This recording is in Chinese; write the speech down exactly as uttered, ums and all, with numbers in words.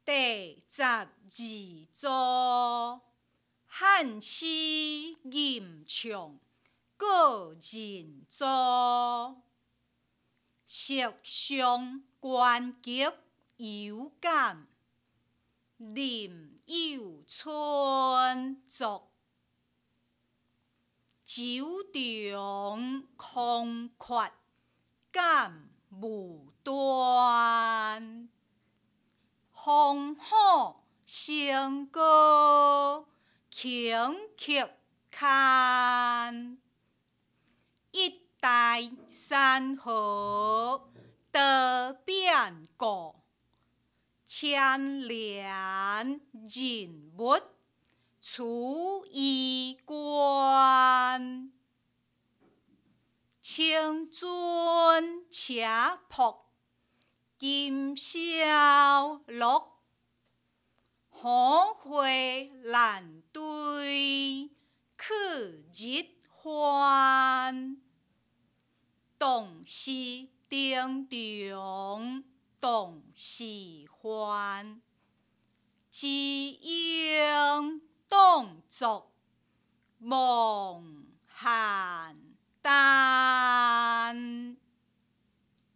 第十二组，汉诗吟唱个人组，色上关激有感，林有春作。酒中空缺感无端，烽火笙歌轻曲看。一代山河多变故，千年人物出衣冠。青春且朴，今宵落，好花难对去日还。同是丁中同是欢，只应当作梦邯郸。